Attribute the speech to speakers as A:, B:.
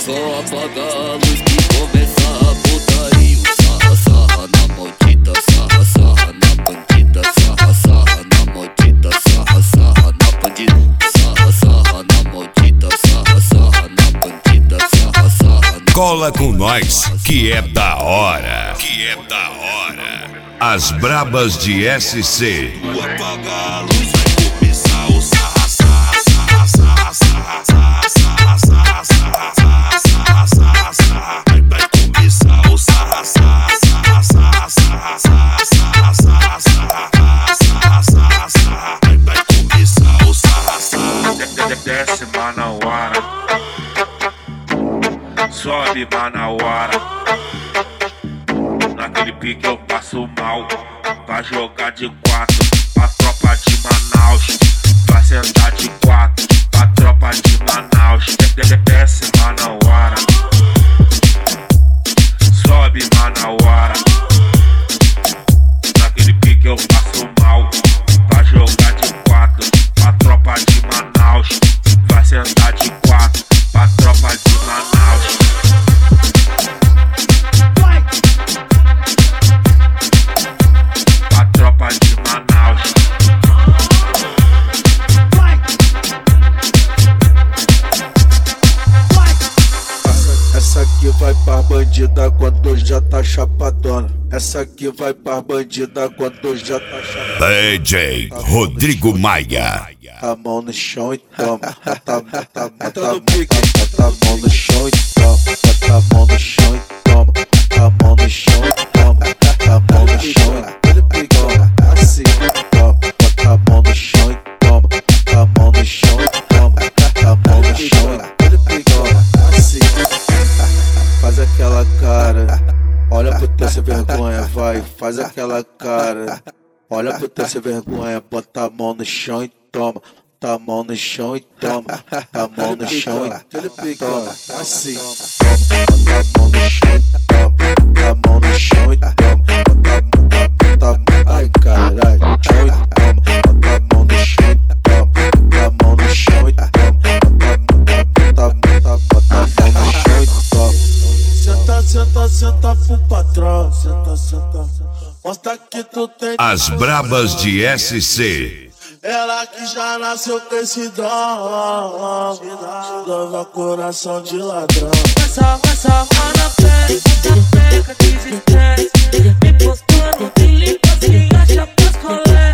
A: só apagar a luz que começa a putaria. Sarra, sarra na maldita, sarra, sarra na bandida, sarra, sarra na maldita, sarra, sarra na bandida, sarra, sarra na maldita, sarra, sarra na bandida, sarra, sarra na...
B: Cola com nós, que é da hora, que é da hora. As Brabas de SC.
C: Apagar a luz, vai começar o sarra, sarra, sarra, sarra, sarra, sarra, sarra, sarra, sarra, sarra, sarra, sarra. Vai começar o sarra, sarra, sarra, sarra, sarra, sarra, sarra, sarra, sarra, sarra, sarra. Vai começar o sarra, sarra. Desce Manauara, sobe Manauara. Naquele pique eu passo mal, pra jogar de quatro, pra tropa de Manaus. Vai sentar de quatro, pra tropa de Manaus. Desce Manauara, sobe Manauara. Naquele pique eu passo mal, pra jogar de quatro, pra tropa de Manaus. Vai sentar de quatro, pra tropa de Manaus. Tropa de Manaus.
D: Essa aqui vai pra bandida quando já tá chapadona. Essa aqui vai pra bandida quando já tá chapadona.
B: DJ Rodrigo Maia.
D: A mão no chão e toma. Bota a mão no chão e toma. Bota a mão no chão e toma. Bota a mão no chão e toma. Bota a mão no chão e toma. Assim, toma. Bota a mão no chão e toma. Bota a mão no chão e toma. Bota a mão no chão e toma. Assim, faz aquela cara. Olha pro teu sem vergonha, vai. Faz aquela cara. Olha pro teu sem vergonha. Bota a mão no chão e toma. Bota a mão no chão e toma. Bota a mão no chão e toma. Assim, bota a mão no chão e toma. Bota a mão no chão e toma. Bota a mão, ai caralho, chão e toma. Bota a mão no chão e toma. Bota a mão no chão e toma. Bota a mão no chão e toma. Senta, senta, senta pro patrão. Senta, senta. Mostra que tu tem.
B: As Brabas de SC.
D: Ela que já nasceu com esse dom, leva coração de ladrão.
E: Vai salvar na pele, bota peca, desestresse. Me postou no feeling, você acha pras colegas.